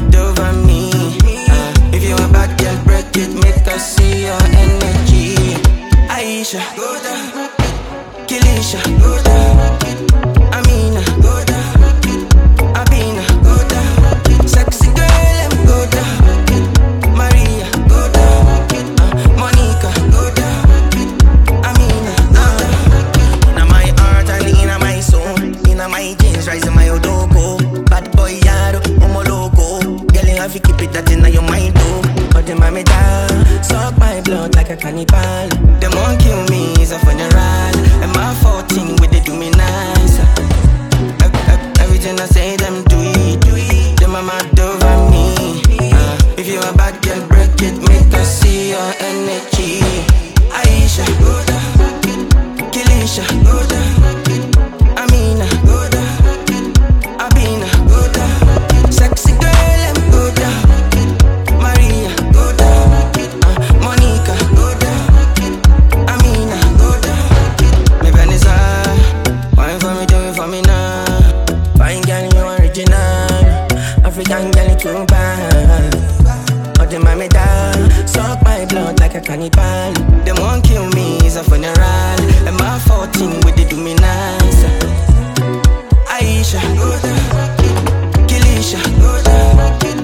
mad over me. If you a bad girl, break it, make us see your energy. Aisha, go down. Kilisha, go down. Amina, go down. Abina, go down. Sexy girl, let me go down. Maria, go down. Monica, go down. Amina, go down. Inna my heart and inna my soul, inna my jeans, rising my odogo. Bad boy yaro, omo loco. Girl, you have to keep it that inna your mind too. But the mommy down, suck my blood like a cannibal. Them won't kill me, it's a funeral. And my 14 with they do me nice. Everything I say, them do it. Them a mad over me. If you a bad girl, break it, make us see your energy. Aisha, go down. Kilisha, go down. Amina, go down. Abina, go down. Sexy girl, let me go down. Maria, go down. Monica, go down. Amina, go down. Me Vanessa, wine for me, do it for me now. Fine girl, you original. African girl, you too bad. But them mommy down, suck my blood like a cannibal. Them won't kill me, it's a funeral. And my 14 with they do me nice. Aisha, go down. Kilisha, go down.